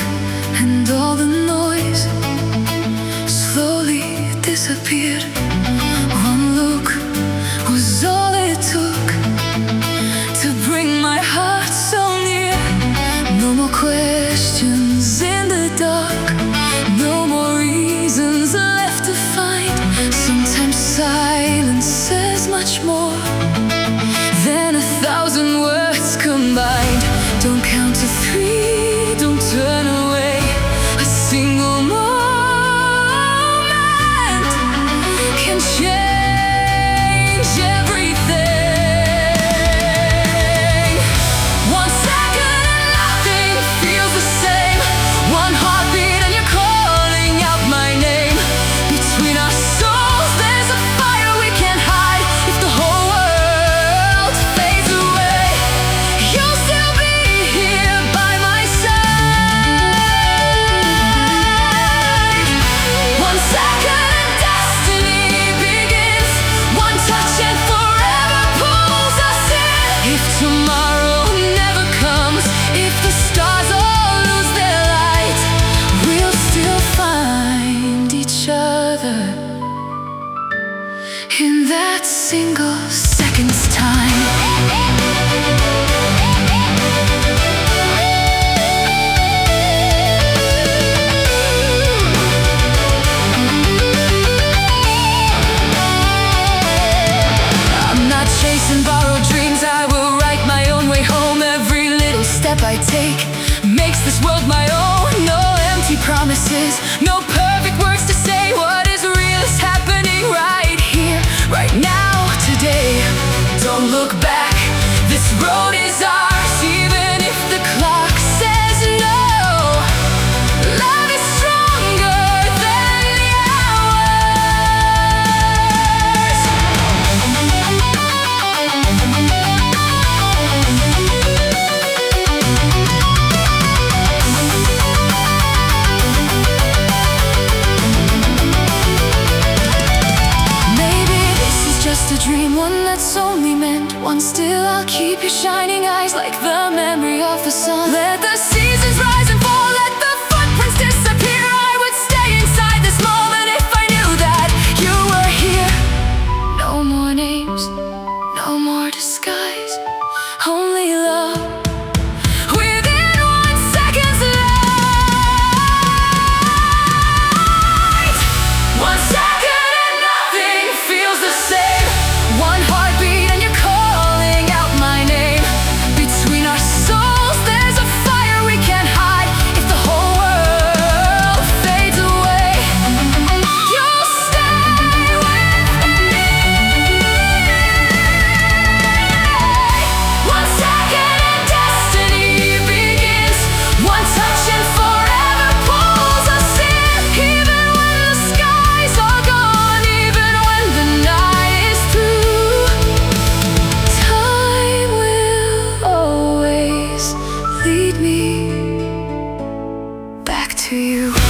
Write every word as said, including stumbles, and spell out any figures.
and all the noise slowly disappeared. One look was all it took to bring my heart so near. No more questions in the dark, no more reasons left to find. Sometimes silence says much more than a thousand words combined. Don't count to three, don't turn away. A single moment can change everything. One second and nothing feels the same. One heartbeat and you're calling out my name. Between our souls there's a fire we can't hide. If the whole world fades away, you'll still be here by my side. One second and destiny begins. One touch and forever pulls us in. If tomorrow never comes, if the stars all lose their light, we'll still find each other in that single second's time. I'm not chasing borrowed dreams, I will write my own way home. Every little step I take makes this world my own. No empty promises, no perfect words to say. What is real is happening right here, right now, today. Don't look back, this road is ours, even if the clock says no. Love is stronger than the hours. Maybe this is just a dream, one that's only meant once. Still I'll keep your shining eyes like the memory of the sun. Let the seasons rise and fall, let the footprints disappear. I would stay inside this moment if I knew that you were here. No more names, no more disguise, only love within one second's light. One second and nothing feels the same. One heartbeat and you're calling out my name. Between our souls there's a fire we can't hide. If the whole world fades away, you'll stay with me. One second and destiny begins. One touch and forever pulls us in. Even when the skies are gone, even when the night is through, time will always lead me back to you.